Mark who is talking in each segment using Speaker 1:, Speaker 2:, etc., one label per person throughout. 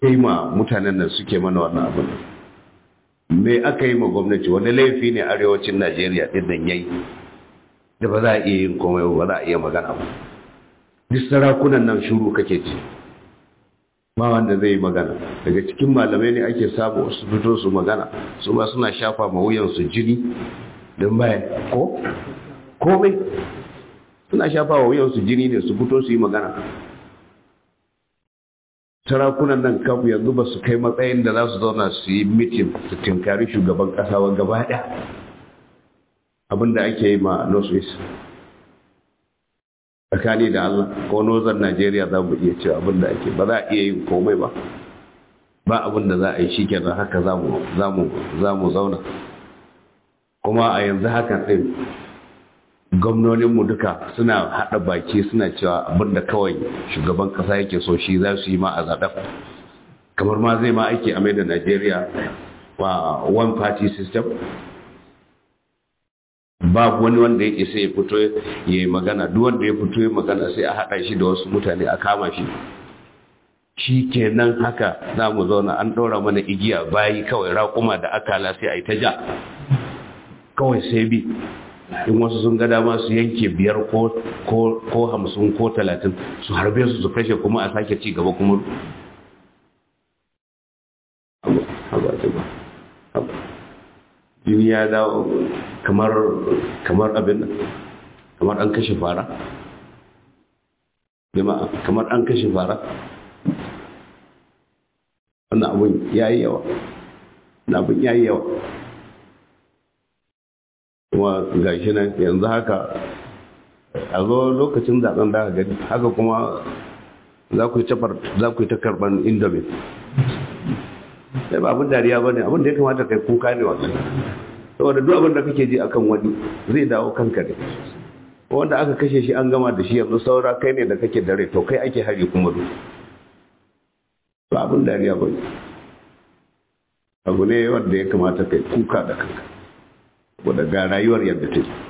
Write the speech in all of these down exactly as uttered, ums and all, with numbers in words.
Speaker 1: yi ma mutanen nan suke mana wannan abin? Me aka yi ma gwamnati? Wani laifi ne arewacin Najeriya ɗin nan yayi da ba za a iya yin komai ba za a iya magana ba? Duk sarakunan nan shuru kake ci, ba wanda zai yi magana. Daga cikin malamai ne ake samu su fito su magana, su ma suna shafa ma wuyansu jini don baya ko komai suna shafa wa wuyansu jini ne su fito su yi magana. Sarakunan nan kafu yanzu ba su kai matsayin da za su zauna su yi mitin su tinkari shugaban kasa wa gaba ɗaya abinda ake yi ma North East. Tsakani da Allah ko Northern Najeriya za mu iya cewa abinda ake ba za a iya yin komai ba, ba abinda za a yi shi kenan haka za mu zauna. Kuma a yanzu hakan ɗin gwamnoninmu duka suna haɗa baki suna cewa abinda kawai shugaban ƙasa yake so shi za su yi ma a zaɗa, kamar ma zai ma aiki a mai da Najeriya wa one party system. Babu wani wanda ya isa ya fito ya yi magana, duk wanda ya fito ya magana sai a haɗa shi da wasu mutane a kama shi. Shi kenan haka za mu zauna an ɗora mana igiya bayi kawai raƙuma da akala sai a yi ta ja kawai sai bi. In wasu sun ga dama su yanke biyar ko hamsin ko talatin su harbe su su kashe kuma a sake ci gaba kuma jini ya dawo kamar kamar abin kamar an kashe fara jama'a kamar an kashe fara. Wannan abin yayi yawa, wannan abin yayi yawa. Kuma ga shi nan yanzu haka a zo lokacin zaben da aka gani haka kuma za ku yi ta karban indomin. Sai ba abin dariya ba ne, abin da ya kamata kai kuka ne wannan, saboda duk abin da kake ji akan wani zai dawo kanka ne. Wanda aka kashe shi an gama da shi yanzu saura kai ne da kake dare, to kai ake hari kuma duk ba abin dariya ba ne, abu ne wanda ya kamata kai kuka da kanka wadda ga rayuwar yadda ta yi.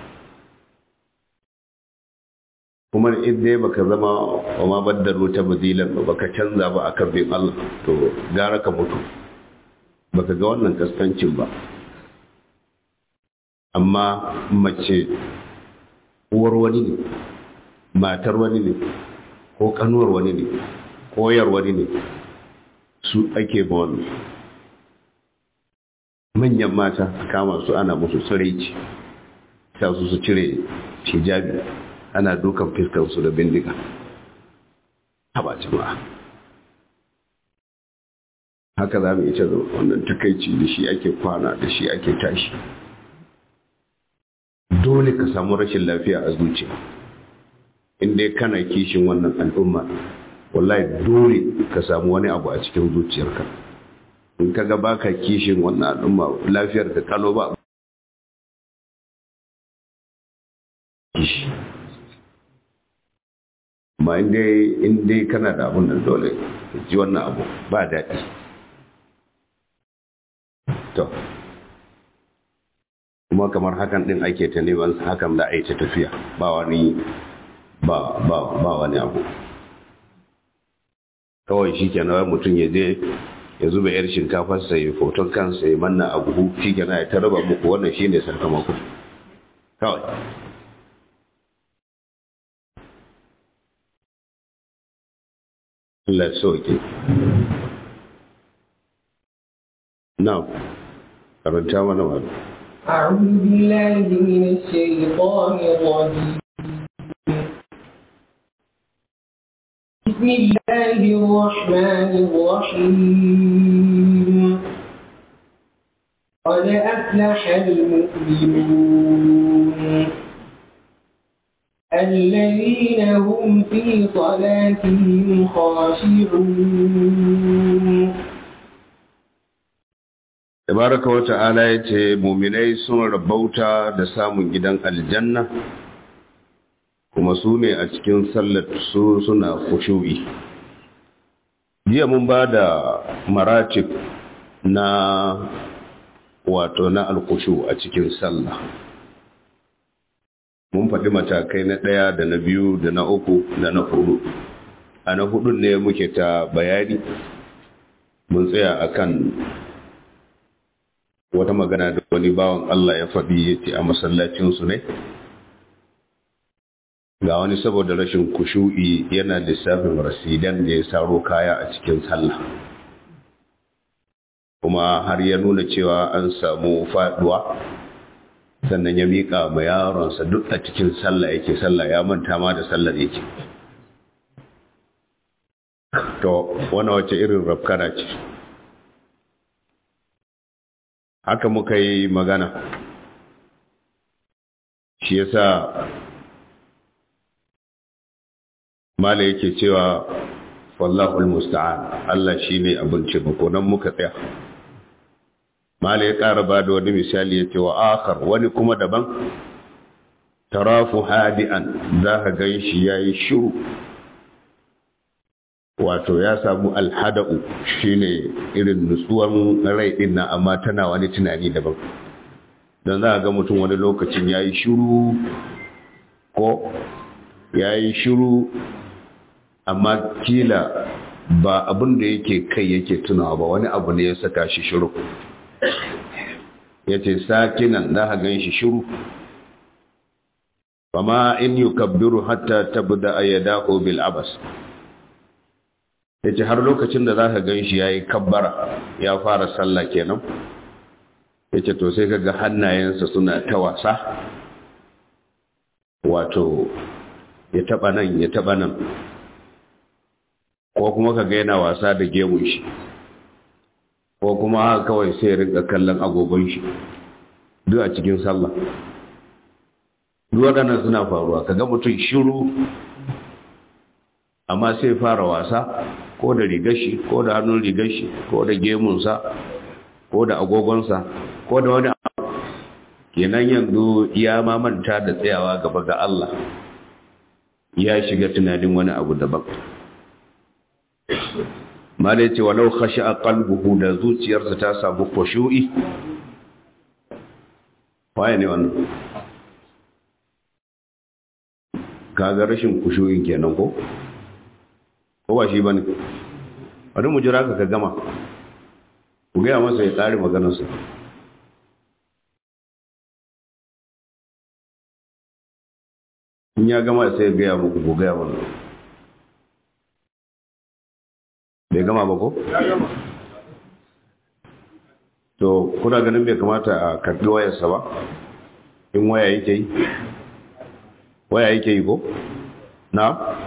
Speaker 1: Kuma in dai baka zama wa ma baddaro ta badilan ba, baka canza ba akan bin Allah, to gara ka mutu baka ga wannan kaskancin ba. Amma mace uwar wani ne, matar wani ne, ko kanuwar wani ne, koyar wani ne, su ake ba wani. Manyan mata kama su ana musu tsiraici, ta su su cire hijabi, ana dukan fiskansu da bindiga. Haba jama'a, haka za mu ita wannan takaici da shi ake kwana da shi ake tashi. Dole ka samu rashin lafiya a zuciya inda kana kishin wannan al'umma, wallahi dole ka samu wani abu a cikin zuciyarka. In ka ga baka kishin wannan al'umma, lafiyar ka kalo ba kishi. Ma in dai kana da abun nan dole ji wannan abu ba daɗi. To kuma kamar hakan din ake ta neman hakan da ai ta tafiya, ba wani ba ba ba wani abu. Kawai shi kenan mutum ya je ya zuba yar shinkafarsa ya foton kansa ya manna a buhu, shi kenan ya taraba muku, wannan shi ne sakamako kawai. Allah ya sauke. Now, karanta mana wani.
Speaker 2: أعوذ بالله من الشيطان الرجيم. بسم الله الرحمن الرحيم. قد أفلح المؤمنون الذين هم في صلاتهم خاشعون.
Speaker 1: Tabaraka wa ta'ala ya ce muminai sun rabauta da samun gidan aljanna, kuma su ne a cikin sallar su suna khushu'i. Jiya mun ba da maratib na wato na alkhushu a cikin sallah. Mun faɗi matakai na ɗaya da na biyu da na uku da na hudu. A na hudun ne muke ta bayani. mun tsaya akan wata magana da wani bawan Allah ya faɗi ya ce a masallacinsu ne ga wani saboda rashin kushu'i yana lissafin rasidan da ya saro kaya a cikin sallah kuma har ya nuna cewa an samu faduwa sannan ya miƙa ma yaronsa duk a cikin sallah yake sallah ya manta ma da sallar yake to wani wace irin rafkana ce haka muka yi magana shi yasa mala yake cewa wallahul musta'an Allah shine abin ce ba ko nan muka tsaya mala ya ƙara ba da wani misali ya ce wa akhar wani kuma daban tarafu hadi'an za ka gan shi ya yi shiru wato ya samu alhada'u shine irin nutsuwan rai din nan amma tana wani tunani daban don za ka ga mutum wani lokacin ya yi shiru ko ya yi shiru amma kila ba abin da yake kai yake tunawa ba wani abu ne ya saka shi shiru ya ce sakinan za a gan shi shiru fama in yi kabbiru hatta tabda a yada bil abas ya ce har lokacin da za ka gan shi ya yi kabbara ya fara sallah kenan ya ce to sai ka ga hannayensa suna ta wasa wato ya taba nan ya taba nan ko kuma ka ga yana wasa da gemun shi ko kuma haka kawai sai rinka kallon agogon shi duk a cikin sallah duk waɗannan suna faruwa kaga mutum shiru amma sai fara wasa ko da rigar shi ko da hannun rigar shi ko da gemunsa ko da agogonsa ko da wani abu kenan yanzu ya mamanta da tsayawa gaba ga Allah ya shiga tunanin wani abu daban mala yace walau khashi'a qalbuhu da zuciyarsa ta samu khushu'i waye ne wannan kaga rashin khushu'in kenan ko ko ba shi bane bari mu jira ka ka gama ku ga masa ya kare maganar sa in ya gama sai ya ga muku ku ga wannan bai gama ba ko? to kuna ganin bai kamata a karbi wayarsa ba in waya yake yi waya yake yi ko? na?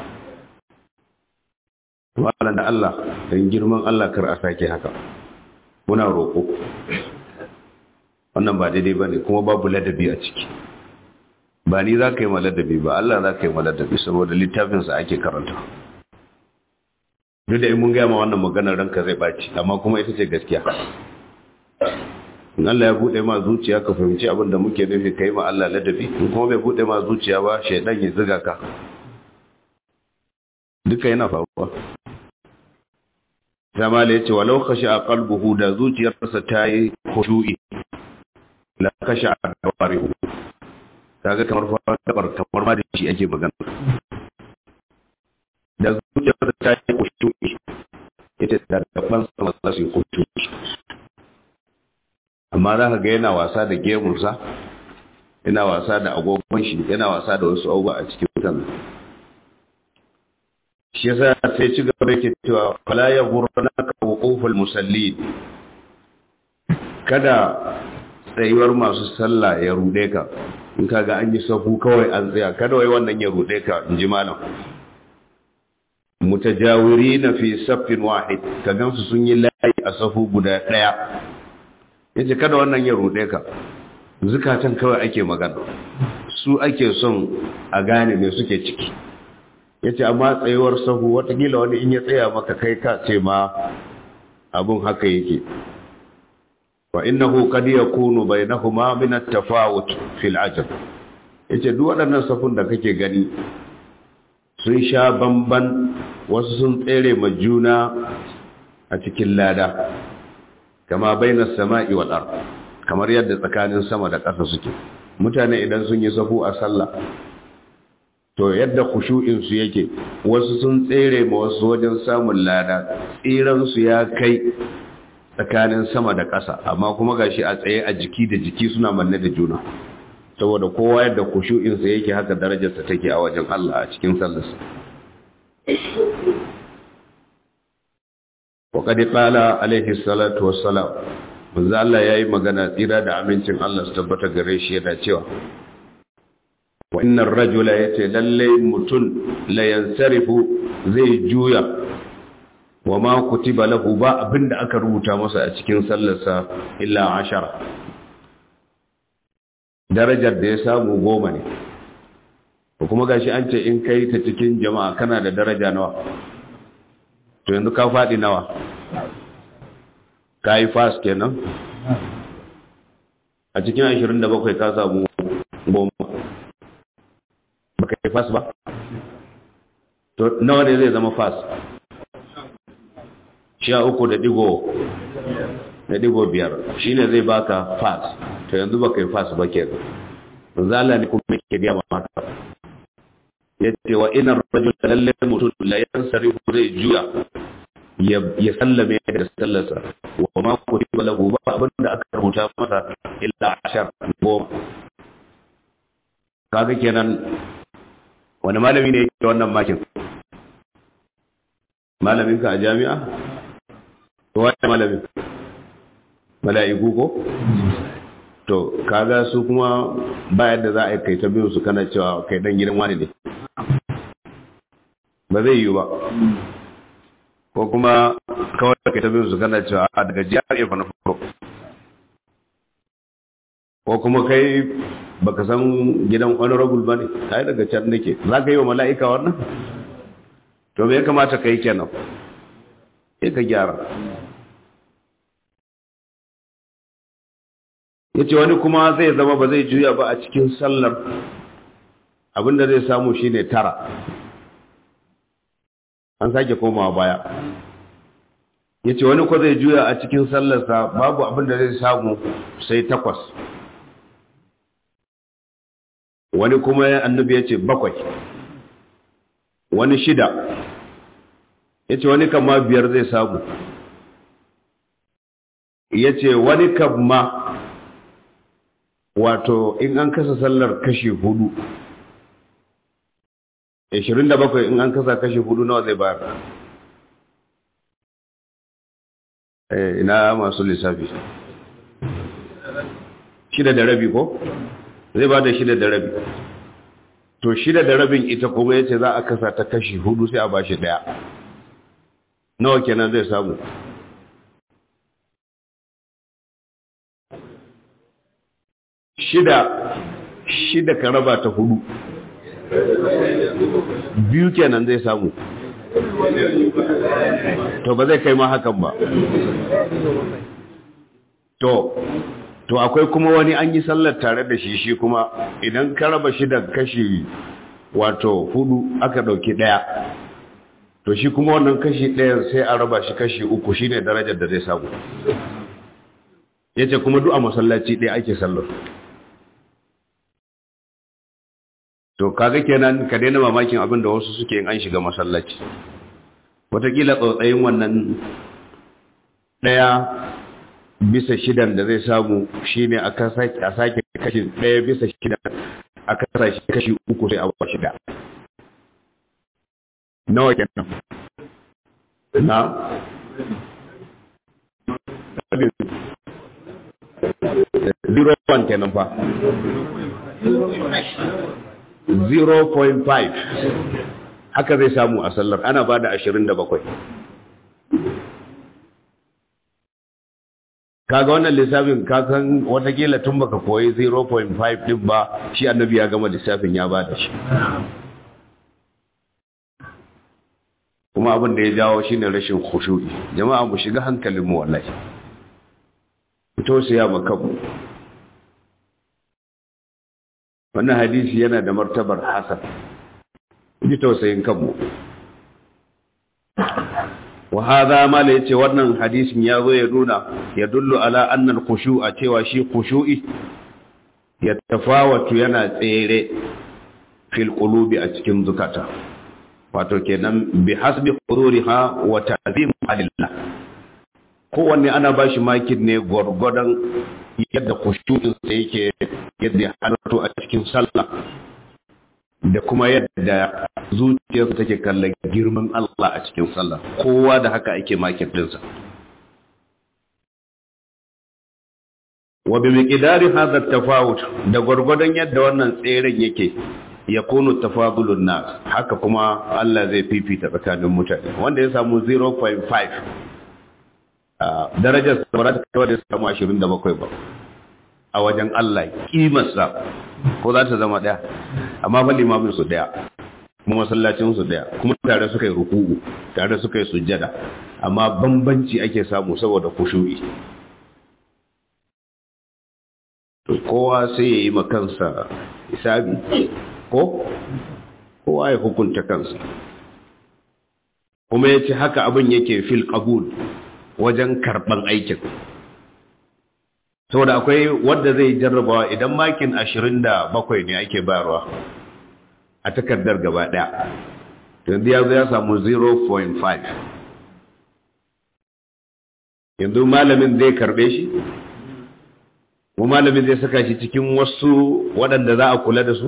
Speaker 1: malam da Allah don girman Allah kar a sake haka muna roƙo wannan ba daidai ba ne kuma babu ladabi a ciki ba ni za ka yi ma ladabi ba Allah za ka yi ma ladabi saboda littafinsa ake karanta duk da in mun gaya ma wannan maganar ranka zai baci amma kuma ita ce gaskiya in Allah ya bude ma zuciya ka fahimci abin da muke nufi kai ma Allah ladabi in kuma bai bude ma zuciya ba shaydan ya zuga ka duka yana faruwa zama da yace walau khasha qalbuhu da zuciyarsa ta yi khushu'i la khasha dawarihu kaga kamar fa kabar kamar ma da shi ake magana da zuciyar ta yi kusuri ita da gaban sama za su yi kusuri amma za ka ga yana wasa da gemunsa yana wasa da agogon shi yana wasa da wasu abubuwa a cikin kan shi yasa sai ci gaba yake cewa fala ya ghurraka wuquful musallin kada tsayuwar masu sallah ya rude ka in kaga an yi safu kawai an tsaya kada wai wannan ya rude ka in ji malam mutajawirina fi saffin wahid ka gansu sun yi layi a safu guda daya yace kada wannan ya rude ka zukatan kawai ake magana su ake son a gane me suke ciki yace amma tsayuwar safu watakila wani in ya tsaya maka kai ka ce ma abun haka yake wa innahu qad yakunu bainahuma min at-tafawut fil ajr yace duk waɗannan safun da kake gani sun sha bamban wasu sun tsere ma juna a cikin lada kama bainas sama'i wal ard kamar yadda tsakanin sama da ƙasa suke mutane idan sun yi safu a sallah to yadda khushu'in su yake wasu sun tsere ma wasu wajen samun lada tsiran su ya kai tsakanin sama da ƙasa, amma kuma gashi a tsaye a jiki da jiki suna manne da juna, saboda kowa yadda kushu'insa yake haka darajarsa take a wajen Allah a cikin sallarsa. wa qad qala alaihi salatu wassalam, manzo Allah yayi magana tsira da amincin Allah su tabbata gare shi yana cewa wa innar rajula yace lalle mutun la yansarifu zai juya wa ma kutiba lahu ba abinda aka rubuta masa a cikin sallarsa illa ashara, darajar da ya samu goma ne, ko kuma gashi an ce in kai ta cikin jama'a kana da daraja nawa, to yanzu ka faɗi nawa, ka yi fas kenan a cikin ashirin da bakwai ka samu goma, ba ka yi fas ba, to nawa ne zai zama fas? sha uku da digo da digo biyar shi ne zai baka fas, to yanzu baka yi fas ba kenan. zala ne kuma ke biya maka ya ce wa ina rajul lalle mutum la yansarifu zai juya ya sallame da sallarsa wa ma kutiba lahu ba abinda aka rubuta masa illa ashar goma. kaga kenan wani malami ne yake wannan makin? malamin ka a jami'a? wani malamin mala'iku ko? to kaga su kuma ba yadda za a kai ta biyu su kana cewa kai dan gidan wani ne, ba zai yi ba. ko kuma kawai kai ta biyu su kana cewa a daga jihar iya na farko, ko kuma kai baka san gidan honorable ba ne, kai daga can nake, za ka yi wa mala'ika wannan? to me ya kamata ka yi kenan? sai ka gyara. ya ce wani kuma zai zama ba zai juya ba a cikin sallar, abinda zai samu shine tara, an sake komawa baya. ya ce wani ko zai juya a cikin sallarsa babu abinda zai samu sai takwas, wani kuma annabi ya ce bakwai, wani shida, ya ce wani kama biyar zai samu, ya ce wani kama wato in an kasa sallar kashi hudu, ashirin da bakwai in an kasa kashi hudu nawa zai bayar? eh ina masu lissafi? shida da rabi ko? zai ba da shida da rabi. to shida da rabin ita kuma yace za a kasa ta kashi hudu sai a bashi daya, nawa kenan zai samu? shida shida ka raba ta hudu, biyu kenan zai samu. to ba zai kai ma hakan ba. to to akwai kuma wani an yi sallar tare da shi, shi kuma idan ka raba shi da kashi wato hudu aka dauki daya, to shi kuma wannan kashi daya sai a raba shi kashi uku, shine darajar da zai samu. yace kuma duk a masallaci daya ake sallar. to kaga kenan ka daina mamakin abin da wasu suke yin an shiga masallaci, wataƙila tsautsayin wannan ɗaya bisa shidan da zai samu shine a sake kashi ɗaya bisa shidan a kasa shi kashi uku sai a ba shida, nawa kenan? na zero one kenan fa, zero point five haka zai samu a sallar, ana ba da ashirin da bakwai. kaga wannan lissafin kakan watakila tun baka koyi zero point five din ba, shi annabi ya gama lissafin ya ba da shi. kuma abin da ya jawo shine rashin khushu'i. jama'a mu shiga hankalin mu wallahi, mu tausaya ma kanmu. wannan hadisi yana da martabar hasan, ji tausayin kanmu. wa hadha ma la yace wannan hadisin ya zo ya nuna ya dullu ala anna al-khushu'a, cewa shi khushu'i ya tafawatu yana tsere fil qulubi a cikin zukata, wato kenan bi hasbi hururiha wa ta'zim alillah, kowanne ana ba shi makin ne gwargwadon yadda kushuɗinsa yake yadda ya halarto a cikin sallah da kuma yadda zuciyarsa take kallon girman Allah a cikin sallah, kowa da haka ake makin ɗinsa. wa bi miqdari hadha at-tafawut, da gwargwadon yadda wannan tseren yake yakunu tafadulun nas, haka kuma Allah zai fifita tsakanin mutane. Wanda ya samu zero point five darajar ba za ta kai da samu ashirin da bakwai ba a wajen Allah, kimarsa ko za ta zama daya, amma fa limamin su daya, kuma masallacin su daya, kuma tare suka yi ruku'u, tare suka yi sujjada, amma bambanci ake samu saboda kushu'i. Kowa sai ya yi makansa hisabi, ko kowa ya hukunta kansa. Kuma ya ce haka abin yake fil qabul, wajen karban aikin. Saboda akwai wanda zai jarrabawa idan makin ashirin da bakwai ne ake bayarwa a takardar gaba daya, yanzu ya zo ya samu zero point five, yanzu malamin zai karbe shi, mu malamin zai saka shi cikin wasu waɗanda za a kula da su?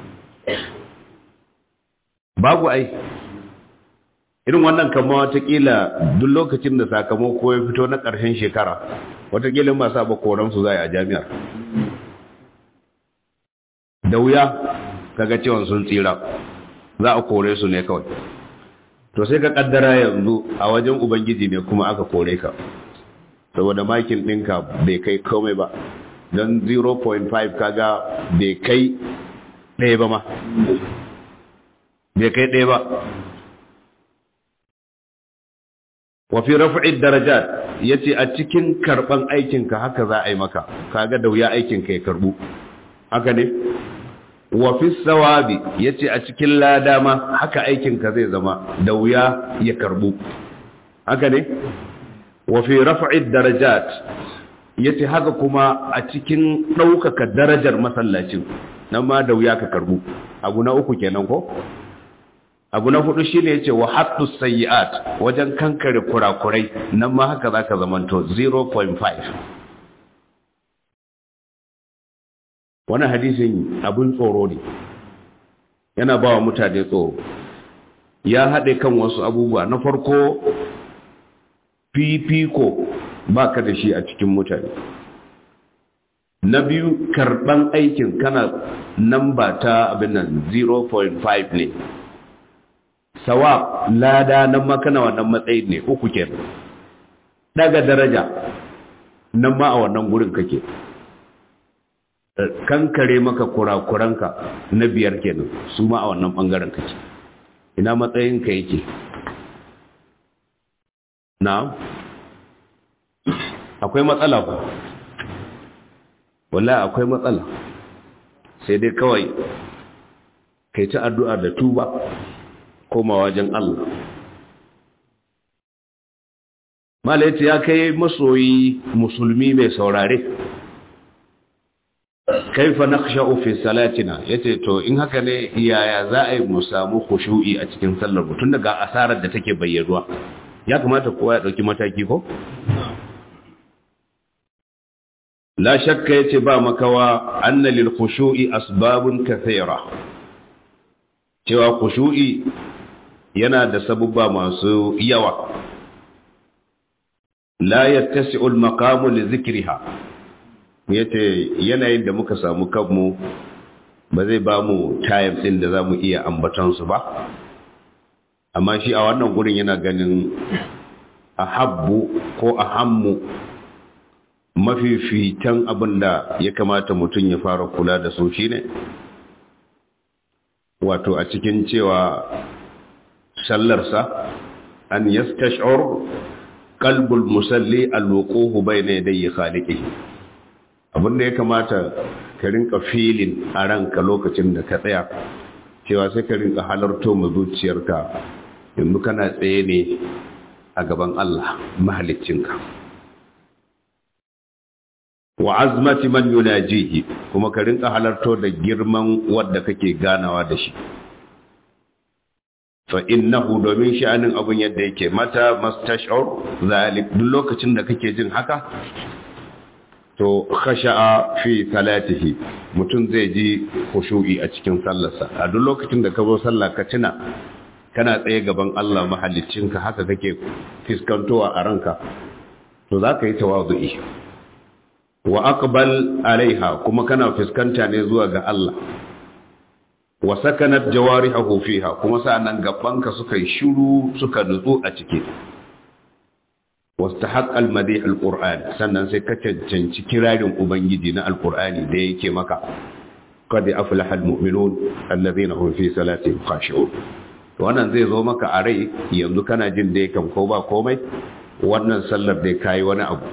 Speaker 1: Babu ai. Irin wannan kama watakila duk lokacin da sakamako ya fito na ƙarshen shekara, watakila masu abu koransu za a jami'ar. Da wuya kaga cewa sun tsira, za a kore su ne kawai. To sai ka kaddara yanzu a wajen Ubangiji ne kuma aka kore ka, saboda makin ɗinka bai kai komai ba. Don zero point five kaga bai kai ɗaya ba ma, bai kai ɗaya ba. Wafi rafi'id darajat, yace a cikin karban aikinka haka za a yi maka, kaga da wuya aikinka ya karbu, haka ne? Wafi sawabi, yace a cikin lada ma haka aikinka zai zama da wuya ya karbu, haka ne? Wafi rafi'id darajat, yace haka kuma a cikin ɗaukaka darajar masallacin, nan ma da wuya ka karbu. Abu na uku kenan ko? Abu na hudu shine yace wa hattu sayyi'at, wajen kankare kurakurai, nan ma haka zaka zamanto zero point five. Wannan hadisin abun tsoro ne, yana ba wa mutane tsoro. Ya haɗe kan wasu abubuwa. Na farko, fifiko ba ka da shi a cikin mutane. Na biyu, karɓan aikin kana namba ta abin nan zero point five ne. Sawa lada nan ma kana wannan matsayin ne, uku kenan. Daga daraja nan ma a wannan gurin kake. Kankare maka kurakuranka na biyar kenan, su ma a wannan bangaren kake. Ina matsayinka yake? Na'am. Akwai matsala ba? Wallahi akwai matsala. Sai dai kawai kai ta addu'a da tuba, koma wajen Allah. Mala yace ya kai masoyi musulmi mai saurare, kaifa nakhsha'u fi salatina, yace to in haka ne yaya za a yi mu samu khushu'i a cikin sallar mu, tun daga asarar da take bayyaduwa. Ya kamata kowa ya dauki mataki ko? La shakka yace ba makawa anna lil khushu'i asbabun kathira, cewa khushu'i yana da sabubba masu yawa. La yattasi'u al-maqamu li dhikriha, yace yanayin da muka samu kanmu ba zai ba mu time din da zamu iya ambatan su ba, amma shi a wannan gurin yana ganin ahabbu ko ahammu, mafifitan abinda ya kamata mutum ya fara kula da su shine wato a cikin cewa sallarsa an yastash'ur qalbul musalli alwuquhu bayna yaday khaliqihi, abinda ya kamata ka rinka feeling a ranka lokacin da ka tsaya, cewa sai ka rinka halarto mu zuciyarka yanzu kana tsaye ne a gaban Allah mahaliccinka, wa azmati man yunajihi, kuma ka rinka halarto da girman wanda kake ganawa da shi. fa innahu domin sha'anin abun yadda yake mata mastash'ur zalik duk lokacin da kake jin haka to khasha'a fi salatihi mutum zai ji khushu'i a cikin sallarsa a duk lokacin da ka zo sallah ka tuna kana tsaye gaban Allah mahaliccinka haka kake fiskantowa a ranka to za ka yi tawazu'i wa aqbal alaiha kuma kana fuskanta ne zuwa ga Allah wa sakanat jawarihu fiha kuma sa'annan gabanka suka yi shiru suka nutsu a ciki wastahaq almadih alquran sannan sai ka cancanci kirarin ubangiji na alqurani da yake maka qad aflaha almu'minun alladhina hum fi salatihim khashi'un wannan zai zo maka a rai yanzu kana jin da yakan ko ba komai wannan sallar da kai wani abu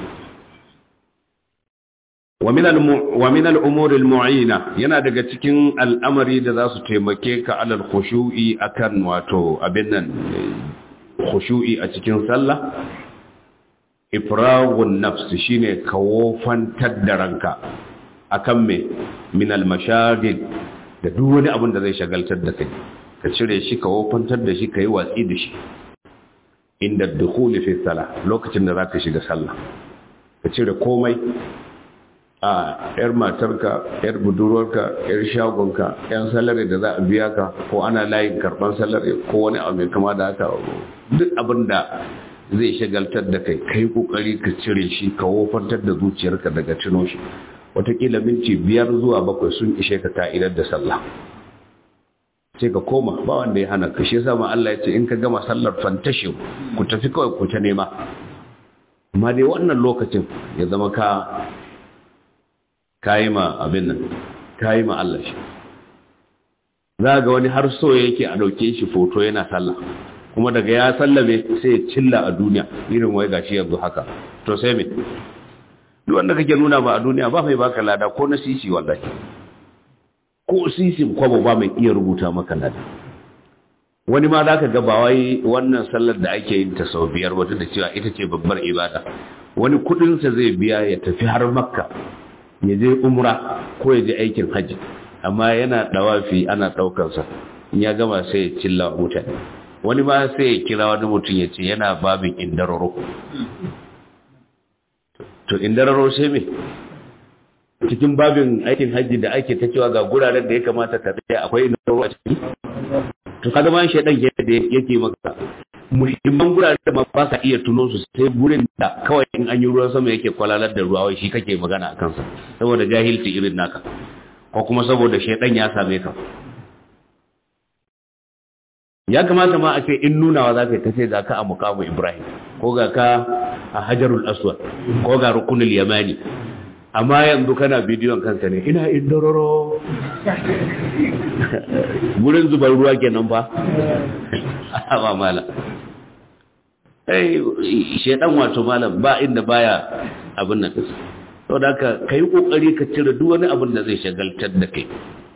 Speaker 1: wa min al-umuri al-mu'ina yana daga cikin al'amari da za su taimake ka alal khushu'i akan wato abin nan khushu'i a cikin sallah ifraghun nafs shine kawofantar da ranka akan me min al-mashagil da duk wani abin da zai shagaltar da kai ka cire shi kawofantar da shi kai watsi da shi inda dukhul fi salah lokacin da zaka shiga sallah ka cire komai a yar matarka yar budurwarka yar shagonka yan salari da za a biya ka ko ana layin karban salari ko wani abu mai kama da haka duk abin da zai shagaltar da kai kai kokari ka cire shi ka wofantar da zuciyarka daga tuno shi watakila minti biyar zuwa bakwai sun ishe ka ka'idar da sallah sai ka koma ba wanda ya hana ka shi yasa ma Allah ya ce in ka gama sallar fantashi ku tafi kawai ku ta nema amma dai wannan lokacin ya zama ka kayi ma abin nan kayi ma Allah shi za ga wani har so yake a dauke shi foto yana sallah kuma daga ya sallame sai ya cilla a duniya irin wai gashi yanzu haka to sai me duk wanda kake nuna ba a duniya ba mai baka lada ko na sisi wallahi ko sisi kwabo ba mai iya rubuta maka lada wani ma zaka ga ba wai wannan sallar da ake yin ta sau biyar wata da cewa ita ce babbar ibada wani kudin sa zai biya ya tafi har Makka ya je umra ko ya je aikin haji amma yana dawafi ana daukarsa in ya gama sai ya cilla mutane wani ma sai ya kira wani mutum ya ce yana babin indararo to indararo sai me cikin babin aikin haji da ake ta cewa ga guraren da ya kamata ka tsaya akwai indararo a ciki to kaga man shedan yake maka muhimman guraren da ba sa iya tuno su sai gurin da kawai in an yi ruwan sama yake kwalalar da ruwa wai shi kake magana a kansa saboda jahilci irin naka ko kuma saboda shedan ya same ka ya kamata ma a ce in nunawa za ka yi tace ga ka a muqamu Ibrahim ko ga ka a Hajarul Aswad ko ga Rukunul Yamani amma yanzu kana bidiyon kanka ne ina indororo gurin zubar ruwa kenan fa ba mala eh shedan wato malam ba inda baya abin nan saboda haka kai kokari ka cire duk wani abin da zai shagaltar da kai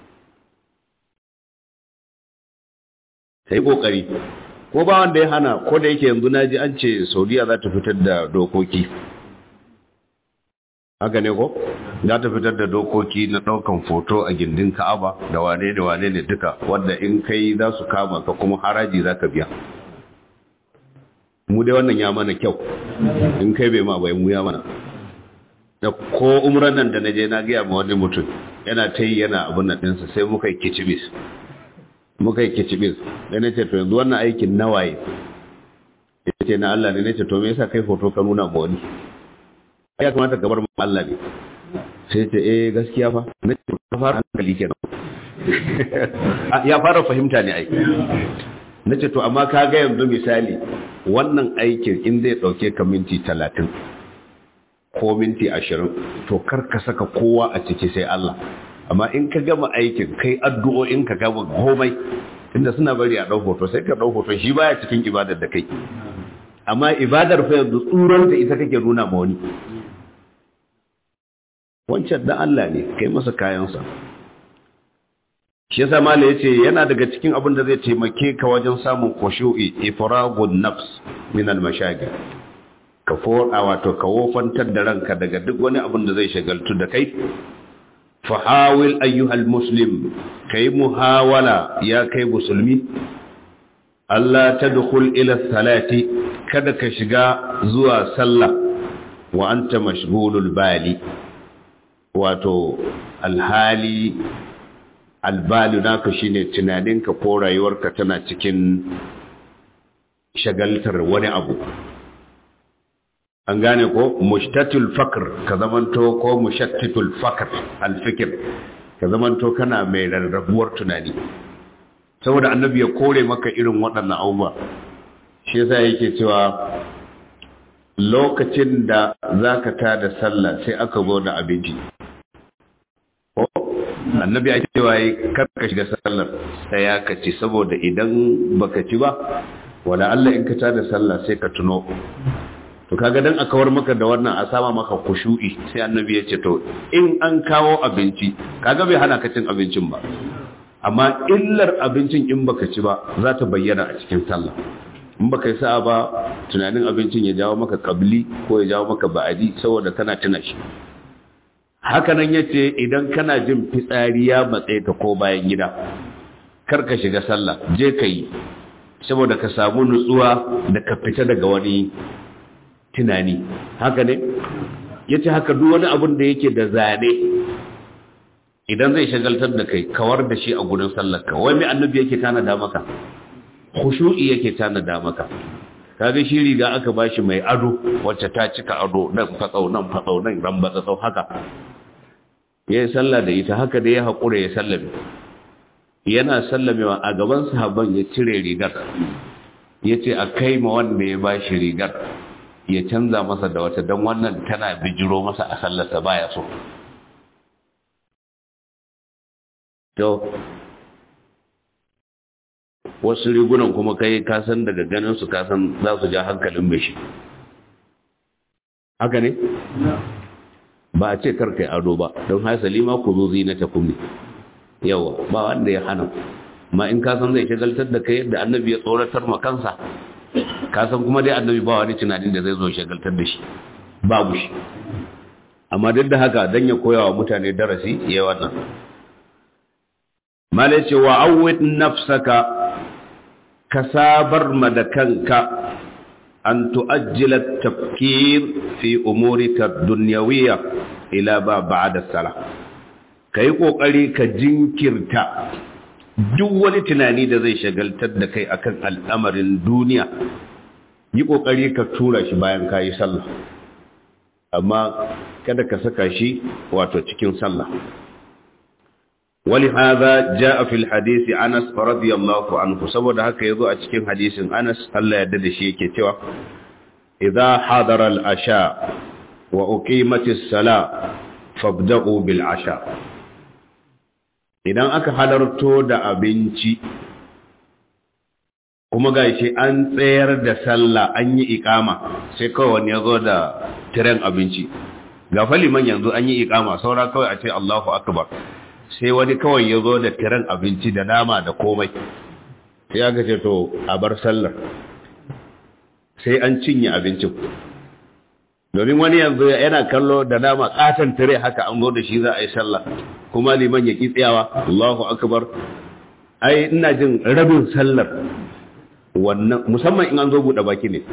Speaker 1: kai kokari ko ba wanda ya hana ko da yake yanzu naji an ce Saudiya za ta fitar da dokoki haka ne ko za ta fitar da dokoki na daukan foto a gindin Ka'aba da wane da wane ne duka wanda in kai za su kama ka kuma haraji za ka biya mu dai wannan ya mana kyau in kai bai ma bai mu ya mana da ko umran nan da naje na ga ma wani mutum yana tayi yana abun nan dinsa sai muka yi kicibis muka yi kicibis da nace to yanzu wannan aikin nawaye yace na Allah ne nace to me yasa kai foto ka nuna ma wani ya kamata ka bar mu Allah ne sai ce eh gaskiya fa nace ka fara hankali kenan ya fara fahimta ne ai nace to amma ka ga yanzu misali wannan aikin in zai dauke ka minti talatin ko minti ashirin to kar ka saka kowa a ciki sai Allah amma in ka gama aikin kai addu'o'in ka gama komai inda suna bari a dau hoto sai ka dau hoto shi baya cikin ibadar da kai amma ibadar fa yanzu tsuran da ita kake nuna ma wani wancan da Allah ne kai masa kayansa shi yasa mala yace yana daga cikin abin da zai taimake ka wajen samun khushu'i ifragun nafs min al-mashagil ka foda wato ka wofantar da ranka daga duk wani abin da zai shagaltu da kai fahawil ayyuhal muslim kai muhawala ya kai musulmi Allah tadkhul ila salati, kada ka shiga zuwa sallah wa anta mashghulul bali, wato alhali albalu naka shine tunaninka ko rayuwarka tana cikin shagaltar wani abu. An gane ko mushtatul fakr, ka zamanto ko mushattitul fakr alfikr, ka zamanto kana mai rarrabuwar tunani. Saboda annabi ya kore maka irin waɗannan abubuwa, shi yasa yake cewa lokacin da zaka tada sallah sai aka zo da abinci, annabi ya cewa yi karka shiga sallar sai ya kaci, saboda idan baka ci ba wala Allah in ka tada sallah sai ka tuno. To kaga dan aka war maka da wannan a sama maka kushu'i, sai annabi ya ce to in an kawo abinci, kaga bai hana ka cin abincin ba, amma illar abincin in baka ci ba za ta bayyana a cikin sallah. In baka yi sa'a ba tunanin abincin ya jawo maka kabli ko ya jawo maka ba'adi saboda kana tuna shi. Haka nan yace idan kana jin fitsari ya matse ka ko bayan gida, kar ka shiga sallah, je ka yi saboda ka samu nutsuwa da ka fita daga wani tunani. Haka ne yace haka duk wani abun da yake da zane idan zai shagaltar da kai, kawar da shi a gurin sallarka. Wai mai annabi yake tanada maka? Khushu'i yake tanada maka. Kaga shi riga aka bashi mai ado wacce ta cika ado, nan fatsau nan fatsau nan ramba tsau haka, yayi sallah da ita haka da ya hakura ya sallame. Yana sallamewa a gaban sahabban ya cire rigar, yace a kai ma wanda ya bashi rigar ya canza masa da wata, dan wannan tana bijiro masa a sallarsa baya so. To wasu rigunan kuma kai kasan daga ganin su kasan za su ja hankalin mai shi. Haka ne? Ba a ce karkai ado ba, don hasali ma ku zo zinata kum ne. Yawa, ba wanda ya hana. Ma in kasan zai shagaltar da kai yadda annabi ya tsoratar ma kansa, kasan kuma dai annabi ba wani tunanin da zai zo shagaltar da shi, babu shi. Amma duk da haka dan ya koya wa mutane darasi yayi wannan. Malai ce wa awwid nafsaka, ka sabar ma da kanka an tu'ajjila tafkir fi umurika dunyawiyya ila ba ba'da salah. Kai kokari ka jinkirta duk wani tunani da zai shagaltar da kai akan al'amarin duniya, yi kokari ka tura shi bayan kayi sallah, amma kada ka saka shi wato cikin sallah. ولهذا جاء في الحديث أنس رضي الله عنه، سبب هكا يضع أتكين حديث أنس هلا يدد شيء كتوى إذا حضر العشاء وأقيمت الصلاة فابدأوا بالعشاء. إذا أكا حضرتو دا أبنتي kuma gashi an tsayar da sallah an yi ikama, sai kawai wani ya zo da tiren abinci, ga faliman yanzu an yi ikama saura kawai a ce Allahu akbar, sai wani kawai ya zo da tiran abinci da nama da komai, sai aka ce to a bar sallar sai an cinye abincin. Domin wani yanzu yana kallo da nama katon tire haka an zo da shi za a yi sallah, kuma liman ya ki tsayawa Allahu akbar. Ai ina jin rabin sallar wannan, musamman in an zo buɗe baki ne,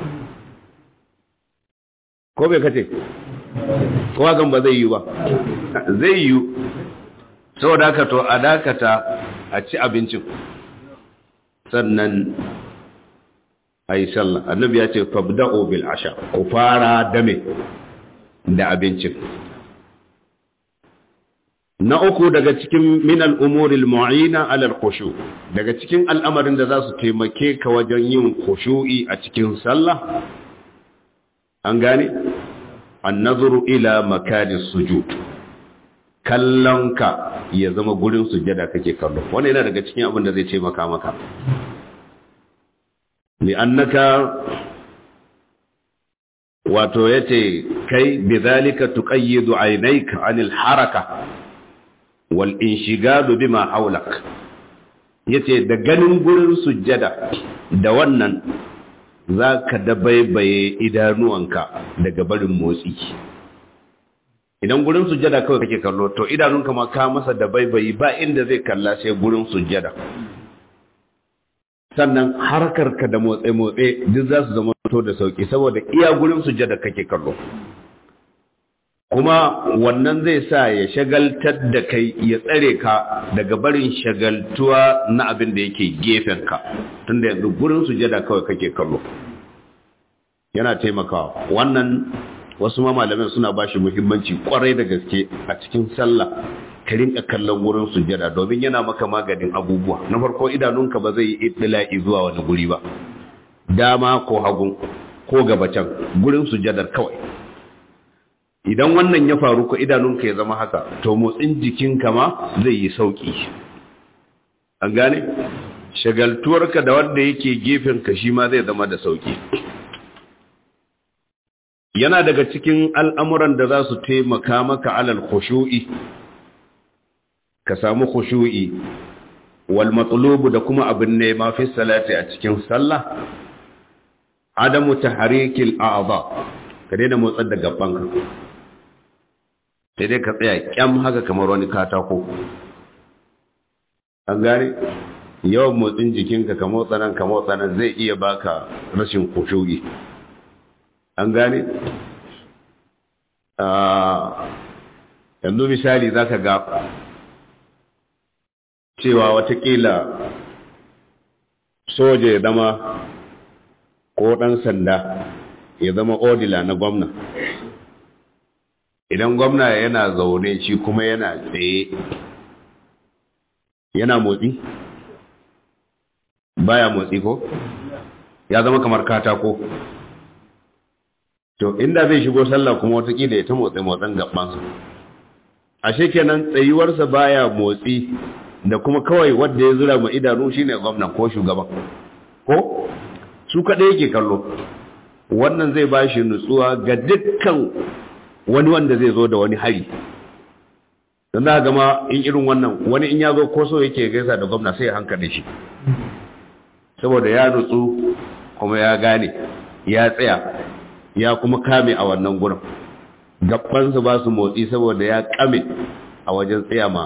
Speaker 1: ko bai kace ko hakan ba zai yi ba, zai yi. Saboda haka to a dakata a ci abincin sannan a yi sallah. Annabi ya ce fabda'u bil asha, ku fara dame da abincin. Na uku daga cikin min al-umuri al-mu'ina ala al-khushu, daga cikin al'amarin da za su taimake ka wajen yin khushu'i a cikin sallah, an gane an-nazuru ila makani sujud, kallonka ya zama gurin sujjada kake kallo. Wannan yana daga cikin abin da zai taimaka maka, li'annaka wato yace kai bidhalika tuqayyidu aynayka 'anil haraka wal inshigadu bima hawlak. Yace da ganin gurin sujjada da wannan zaka dabaibaye idanuwanka daga barin motsi. Idan gurin sujjada kawai kake kallo, to idanunka ma ka masa da baibayi, ba inda zai kalla sai gurin sujjada. sannan harkarka da motse-motse duk za su zama to da sauki saboda iya gurin sujjada kake kallo kuma wannan zai sa ya shagaltar da kai ya tsare ka daga barin shagaltuwa na abin da yake gefenka tunda yanzu gurin sujjada kawai kake kallo yana taimakawa wannan wasu ma malaman suna bashi muhimmanci kwarai da gaske a cikin sallah ka rinka kallon wurin sujjada domin yana maka maganin abubuwa na farko idanunka ba zai yi ittila'i zuwa wani guri ba dama ko hagu ko gabacin gurin sujjadar kawai idan wannan ya faru ko idanunka ya zama haka to motsin jikinka ma zai yi sauki an gane shagaltuwarka da wanda yake gefenka shi ma zai zama da sauki yana daga cikin al'amuran da za su taimaka maka alal khushu'i ka samu khushu'i wal matlubu da kuma abin nema fi salati a cikin sallah adamu tahrikil a'dha ka daina motsar da gabanka sai dai ka tsaya kyam haka kamar wani katako an gane yawan motsin jikinka ka motsa nan ka motsa nan zai iya baka rashin khushu'i an gane yanzu misali za ka ga cewa watakila soja ya zama ko ɗan sanda ya zama odila na gwamna idan gwamna yana zaune shi kuma yana tsaye yana motsi baya motsi ko ya zama kamar katako to inda zai shigo sallah kuma watakila ya ta motsi motsin gabansa ashe kenan tsayuwarsa baya motsi da kuma kawai wanda ya zura ma idanu shine gwamnan ko shugaban ko su kada yake kallo wannan zai bashi nutsuwa ga dukkan wani wanda zai zo da wani hari dan da gama in irin wannan wani in ya zo ko so yake gaisa da gwamna sai ya hankali shi saboda ya nutsu kuma ya gane ya tsaya ya kuma kame a wannan gurin gabansu ba su motsi saboda ya kame a wajen tsaya ma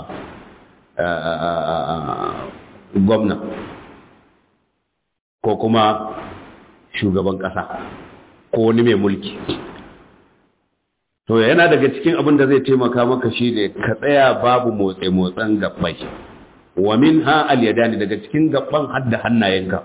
Speaker 1: gwamna ko kuma shugaban kasa ko wani mai mulki to yana daga cikin abin da zai taimaka maka shi ne ka tsaya babu motsi-motsan gabbai wa min ha al-yadani daga cikin gabban hadda hannayenka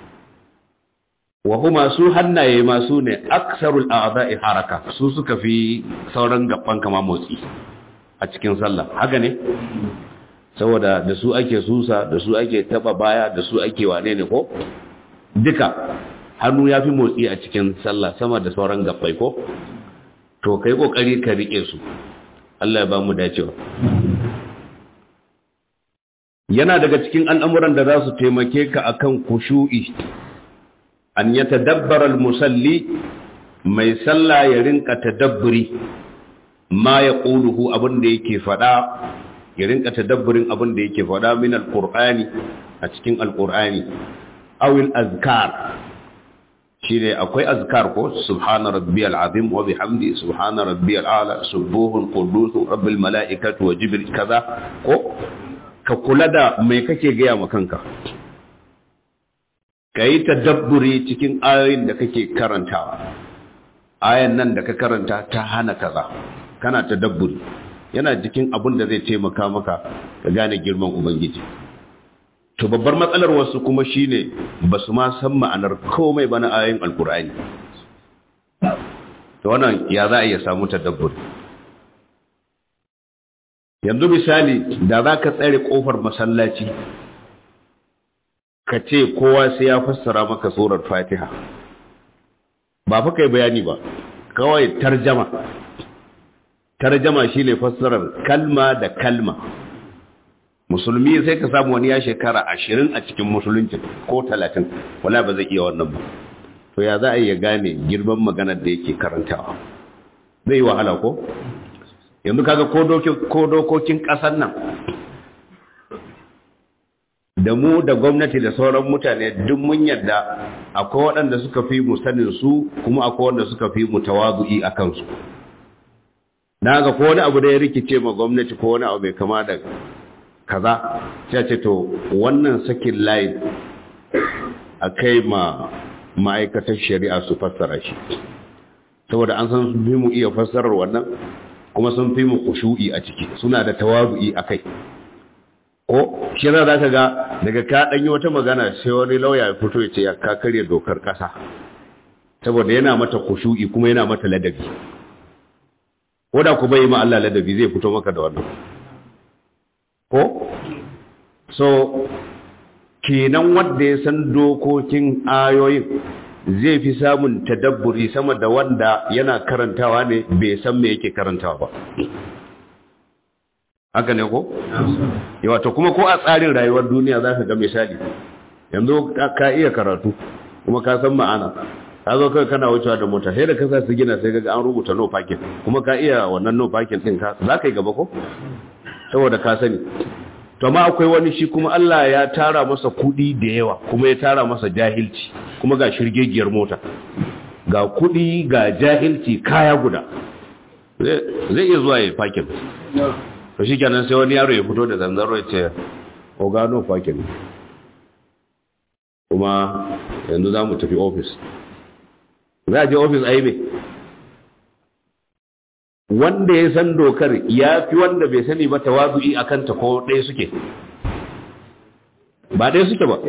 Speaker 1: wa huma su hannaye masu ne aksarul a'dha'i haraka su suka fi sauran gaban kama motsi a cikin sallah haka ne saboda da su ake susa da su ake taba baya da su ake wane ne ko duka hannu ya fi motsi a cikin sallah sama da sauran gabbai ko to kai kokari ka rike su Allah ya ba mu dacewa yana daga cikin al'amuran da za su taimake ka akan kushu'i an ya tadabbara al-musalli mai sallah ya rinka tadabburi ma ya quluhu abin da yake fada ya rinka tadabburin abin da yake fada min al-qur'ani a cikin al-qur'ani aw al-azkar shine akwai azkar ko subhana rabbiyal azim wa bihamdi subhana rabbiyal a'la subuhun qudus rabbil malaikati wa jibril kaza ko ka kula da mai kake gaya ma kanka ka yi tadabburi cikin ayoyin da kake karantawa ayan nan da ka karanta ta hana kaza kana tadabburi yana cikin abin da zai taimaka maka ka gane girman ubangiji to babbar matsalar wasu kuma shine ba su ma san ma'anar komai ba na ayoyin alkur'ani to wannan ya za a iya samu tadabburi yanzu misali da za ka tsare kofar masallaci ka ce kowa sai ya fassara maka surar fatiha ba fa kai bayani ba kawai tarjama tarjama shine fassarar kalma da kalma musulmi sai ka samu wani ya shekara ashirin a cikin musulunci ko talatin wala ba zai iya wannan ba to ya za a iya gane girman maganar da yake karantawa zai yi wahala ko yanzu kaga ko dokokin ƙasar nan da mu da gwamnati da sauran mutane duk mun yadda akwai waɗanda suka fi mu sanin su kuma akwai wanda suka fi mu tawazu'i a kansu na ga ko wani abu da ya rikice ma gwamnati ko wani abu bai kama da kaza sai ce to wannan sakin layi a kai ma ma'aikatar shari'a su fassara shi, saboda an san sun fi mu iya fassarar wannan, kuma sun fi mu kushu'i a ciki, suna da tawazu'i a kai. Ko shi za ka ga daga ka ɗanyi wata magana sai wani lauya ya fito ya ce ya ka karya dokar ƙasa, saboda yana mata kushu'i kuma yana mata ladabi. Ko da ku bai ma Allah ladabi zai fito maka da wannan. Ko so kenan wanda ya san dokokin ayoyin zai fi samun tadabburi sama da wanda yana karantawa ne bai san me yake karantawa ba. Haka ne ko? Yawa to kuma ko a tsarin rayuwar duniya za ka ga misali, yanzu ka iya karatu kuma ka san ma'ana, ka zo kai kana wucewa da mota sai da ka sa su gina sai ga an rubuta no parking, kuma ka iya wannan no parking din ka za ka yi gaba ko? Saboda ka sani. To ma akwai wani shi kuma Allah ya tara masa kudi da yawa, kuma ya tara masa jahilci, kuma ga shirgegiyar mota, ga kudi ga jahilci kaya guda, zai iya zuwa ya parking. To shi kenan sai wani yaro ya fito da zanzaro ya ce ogano parking, kuma yanzu za mu tafi ofis. Za a je ofis a yi mai, wanda ya san dokar ya fi wanda bai sani ba tawazu'i a kanta, ko ɗaya suke ba ɗaya suke ba.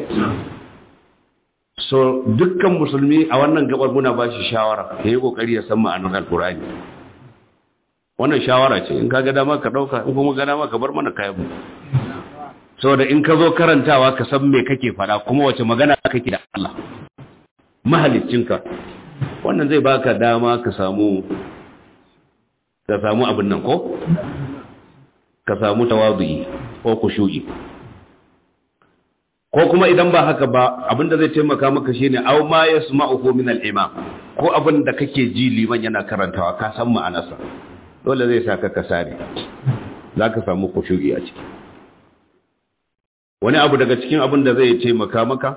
Speaker 1: So dukkan musulmi a wannan gabar muna ba shi shawara ya yi ƙoƙari ya san ma'anar alƙur'ani. Wannan shawara ce, in ka ga dama ka ɗauka, in kuma ga dama ka bar mana kayan mu, saboda in ka zo karantawa ka san me kake faɗa, kuma wace magana kake da Allah mahaliccinka. Wannan zai baka dama ka samu ka samu abin nan, ko ka samu tawazu'i ko kushu'i. Ko kuma idan ba haka ba, abinda zai taimaka maka shine aw ma yasma'uhu min al-imam, ko abin da kake ji liman yana karantawa ka san ma'anarsa, dole zai saka ka sare, zaka samu kushu'i a ciki. Wani abu daga cikin abin da zai taimaka maka,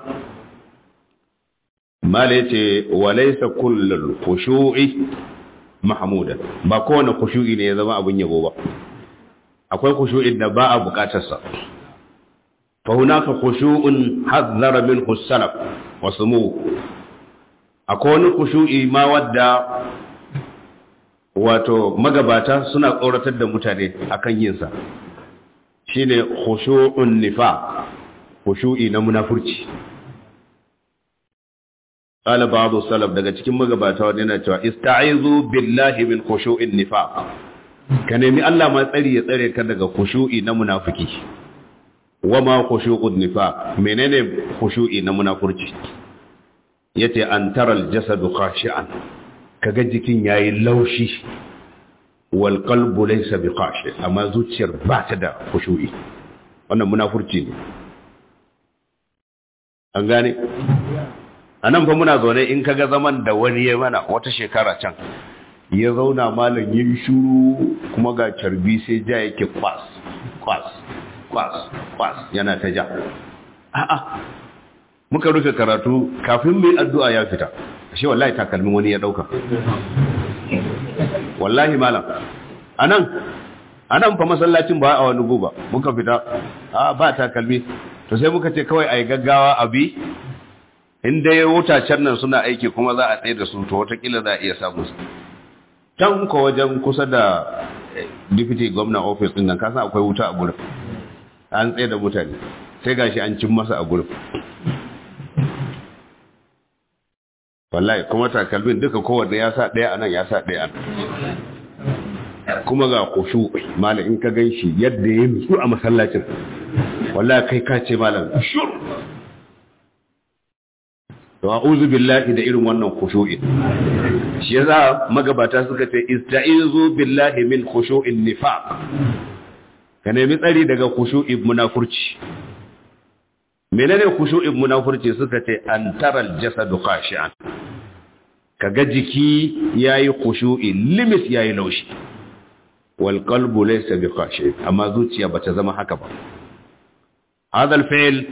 Speaker 1: mala yace walaysa kullul khushu'i mahmudan, ba kowane khushu'i ne ya zama abin yabo ba. Akwai khushu'in da ba a bukatar sa. Fa hunaka khushu'un hazzara minhu as-salaf wa sumuhu. Akwai wani khushu'i ma wadda wato magabata suna tsoratar da mutane akan yin sa. Shine khushu'un nifaq, khushu'i na munafurci. Qala ba'd salaf, daga cikin magabata wanda yana cewa ista'izu billahi min khushu'in nifaq, ka nemi Allah ma tsari ya tsare ka daga khushu'i na munafiki. Wama khushu'un nifaq, menene khushu'i na munafurci? Yace an taral jasadu khashi'an, kaga jikin yayi laushi, wal qalbu laysa biqashi, amma zuciyar ba ta da khushu'i. Wannan munafurci ne. An gane? A nan fa muna zaune, in kaga zaman da wani ya mana wata shekara can, ya zauna malam yin shuru, kuma ga carbi sai ja yake kwas kwas kwas kwas yana ta ja. A'a, muka rufe karatu kafin mai addu'a ya fita, ashe wallahi takalmin wani ya dauka. Wallahi malam, anan anan fa masallacin ba a wani guba, muka fita a ba takalmi, to sai muka ce kawai ayi gaggawa abi, in dai wutacen nan suna aiki kuma za a tsaye da su, to watakila za a iya samu su can ko wajen kusa da deputy governor office din nan, ka san akwai wuta a gurin, an tsaye da mutane, sai gashi an cin masa a gurin. Wallahi kuma takalmin duka kowanne ya sa ɗaya anan ya sa ɗaya anan, kuma ga kushu malam, in ka gan shi yadda ya nutsu a masallacin, wallahi kai ka ce malam shur. To a'udhu billahi da irin wannan khushu'in. Shi yasa magabata suka ce ista'izu billahi min khushu'in nifaq, ka nemi tsari daga khushu'in munafurci. Menene khushu'in munafurci? Suka ce an taral jasadu khashi'an, kaga jiki yayi khushu'i, limit yayi laushi, wal qalbu laysa biqashi, amma zuciya bata zama haka ba. Hadha al-fi'l,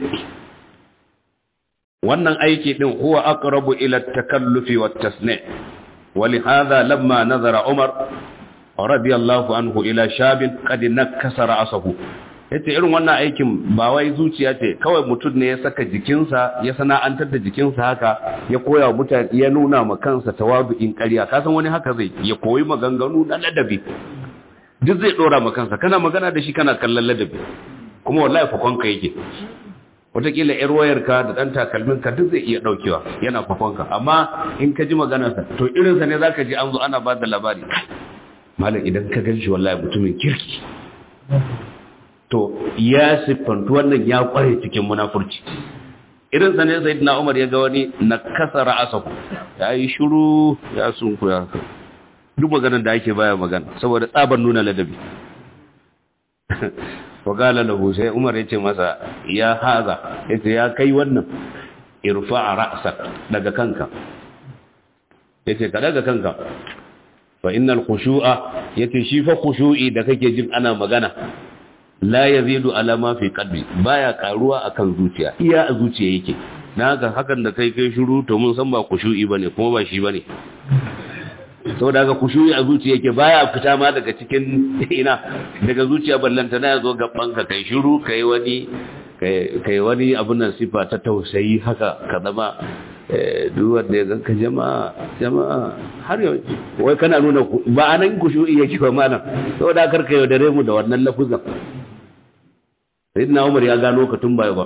Speaker 1: wannan aiki din huwa aqrabu ila at-takallufi wat-tasni', ولهذا لما نظر عمر رضي الله عنه إلى شاب قد نكس رأسه yace irin wannan aikin ba wai zuciya ce kawai mutum ne ya saka jikinsa ya sana'antar da jikinsa haka ya koya wa mutane ya nuna ma kansa tawadu'in ƙarya ka san wani haka zai ya koyi maganganu na ladabi duk zai dora ma kansa kana magana da shi kana kallon ladabi kuma wallahi fakonka yake wataƙila yar wayarka da ɗan takalminka duk zai iya ɗaukewa yana fakonka amma in ka ji maganarsa to irinsa ne za ka ji an zo ana ba da labari malam idan ka gan shi wallahi mutumin kirki to ya siffantu wannan ya ƙware cikin munafurci irinsa ne sai na umar ya ga wani na kasa ra'asaku ya yi shiru ya sunku ya duk maganar da ake baya magana saboda tsabar nuna ladabi وقال له سي عمر yace masa ya haza yace ya kai wannan irfa ra'sak daga kanka yace ka daga kanka fa innal khushu'a yace shi fa khushu'i da kake jin ana magana la yazidu ala ma fi qalbi baya karuwa akan zuciya iya a zuciya yake naga hakan da kai kai shiru to mun san ba khushu'i bane kuma ba shi bane sau daga kushuyi a zuciya yake baya fita ma daga cikin ina daga zuciya ballanta na yazo gaban ka kai shiru kai wani kai wani abun nan sifa ta tausayi haka ka zama duk wanda ya ganka jama'a jama'a har yau wai kana nuna ba anan kushuyi yake ba malam sau da karka yau dare mu da wannan lafuzan sayyidina Umar ya gano ka tun baya ba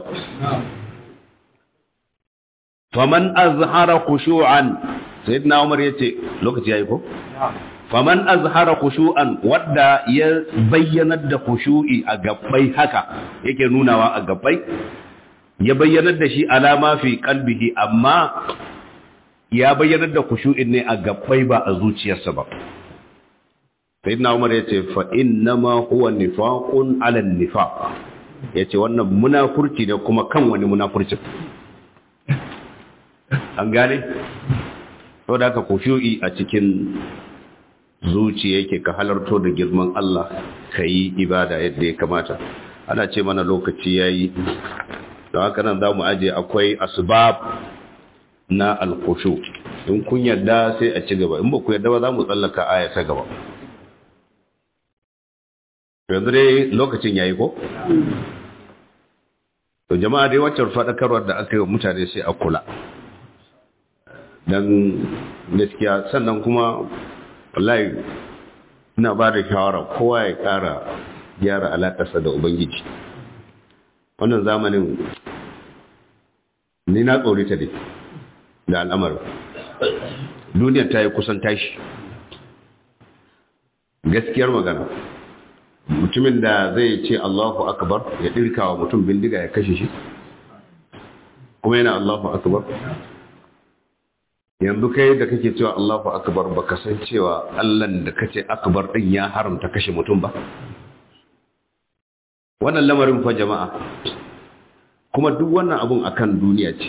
Speaker 1: faman azhara khushu'an sayyidina Umar yace lokaci yayi ko faman azhara khushu'an wadda ya bayyanar da khushu'i a gabbai haka yake nunawa a gabbai ya bayyanar da shi alama fi qalbihi amma ya bayyanar da khushu'in ne a gabbai ba a zuciyarsa ba sayyidina Umar yace fa innama huwa nifaqun ala nifaq yace wannan munafurci ne kuma kan wani munafurci an gane to da ka kushu'i a cikin zuciya yake ka halarto da girman Allah kai ibada yadda ya kamata ana ce mana lokaci yayi don haka nan zamu aje akwai asbab na al-khushu in kun yarda sai a ci gaba in ba ku yarda ba zamu tsallaka aya ta gaba yanzu dai lokacin yayi ko to jama'a dai wacce fadakarwar da aka yi wa mutane sai a kula dan gaskiya sannan kuma wallahi ina ba da shawara kowa ya ƙara gyara alaƙarsa da ubangiji wannan zamanin ni na tsorita dai da al'amarin duniyar ta yi kusan tashi gaskiyar magana mutumin da zai ce Allahu akbar ya dirkawa mutum bindiga ya kashe shi kuma yana Allahu akbar yanzu kai da kake cewa Allahu akbar baka san cewa Allah da kace akbar din ya haramta kashe mutum ba wannan lamarin fa jama'a kuma duk wannan abun akan duniya ce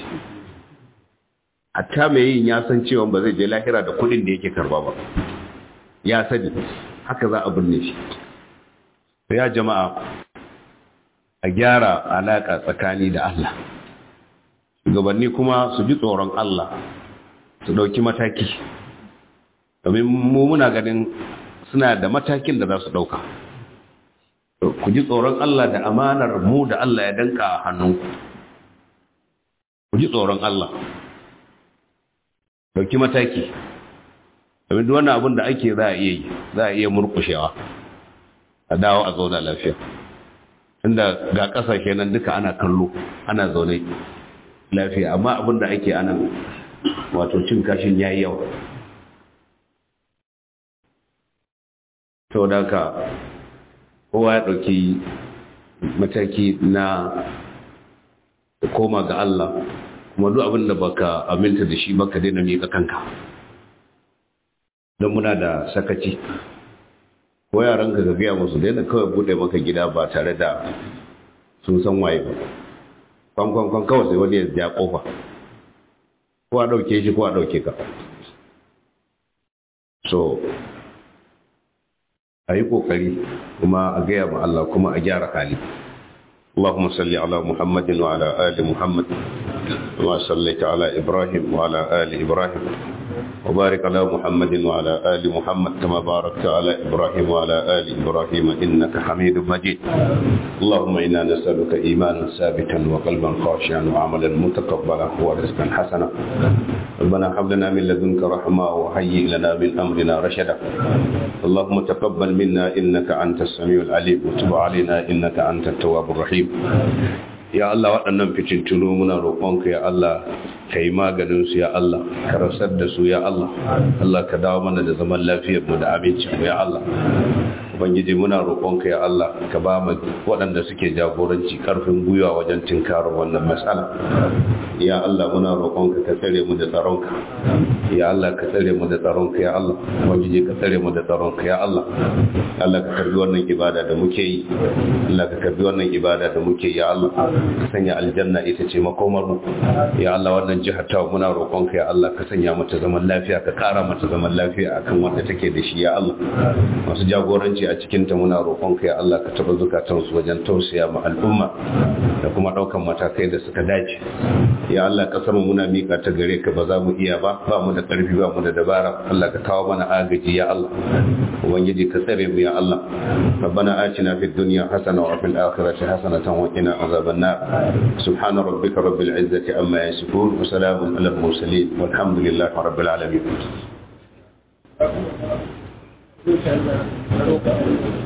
Speaker 1: hatta mai yin ya san cewa ba zai je lahira da kudin da yake karba ba ya sani haka za a binne shi ya jama'a a gyara alaka tsakani da Allah shugabanni kuma su ji tsoron Allah su dauki mataki domin mu muna ganin suna da matakin da za su dauka ku ji tsoron Allah da amanar mu da Allah ya danka a hannunku ku ji tsoron Allah dauki mataki domin duk wannan abin da ake za a iya yi za a iya murkushewa a dawo a zauna lafiya inda ga kasashe nan duka ana kallo ana zaune lafiya amma abin da ake anan wato cin kashin yayi yawa saboda haka kowa ya ɗauki mataki na koma ga Allah kuma duk abin da baka aminta da shi baka daina miƙa kanka don muna da sakaci ko yaran ka gaya musu daina kawai bude maka gida ba tare da sun san waye ba kwankwankwan kawai sai wani ya ja kofa ko a ɗauke shi ko a ɗauke ka so a yi ƙoƙari kuma a gaya ma Allah kuma a gyara hali اللهم صل على محمد وعلى آل محمد وصليت على إبراهيم وعلى آل إبراهيم وبارك على محمد وعلى آل محمد كما باركت على إبراهيم وعلى آل إبراهيم إنك حميد مجيد. اللهم إنا نسألك إيمانا ثابتا وقلبا خاشعا وعملا متقبلا ورزقا حسنا. ربنا هب لنا من لدنك رحمة وهيئ لنا من أمرنا رشدا. اللهم تقبل منا إنك أنت السميع العليم وتب علينا إنك أنت التواب الرحيم. Ya Allah, waɗannan fitintunu muna roƙonka ya Allah, ka yi maganinsu ya Allah, ka rasar da su ya Allah, Allah ka dawo mana da zaman lafiyarmu da abincinmu ya Allah. Ubangiji muna roƙonka ya Allah, ka ba mu waɗanda suke jagoranci ƙarfin gwiwa wajen tinkarar wannan matsala. Ya Allah, muna roƙonka ka tsare mu da tsaronka. Ya Allah, ka tsare mu da tsaronka ya Allah. Ubangiji ka tsare mu da tsaronka ya Allah. Allah ka karbi wannan ibada da muke yi. Allah ka karbi wannan ibada da muke yi ya Allah. Ka sanya aljanna ita ce makomar mu. Ya Allah, wannan jihar ta muna roƙonka ya Allah, ka sanya mata zaman lafiya, ka ƙara mata zaman lafiya akan wanda take da shi ya Allah. Masu jagoranci a cikin ta muna roƙonka ya Allah, ka taba zukatan su wajen tausaya ma al'umma da kuma ɗaukan matakai da suka dace. Ya Allah, kasar mu muna mika ta gare ka, ba za mu iya ba, ba mu da ƙarfi, ba mu da dabara. Allah ka kawo mana agaji ya Allah. Ubangiji ka tsare mu ya Allah. Rabbana atina fid dunya hasana wa fil akhirati hasanatan wa qina azaban nar. Subhana rabbika rabbil izzati amma yasifun wa salamun alal mursalin walhamdulillahi rabbil alamin.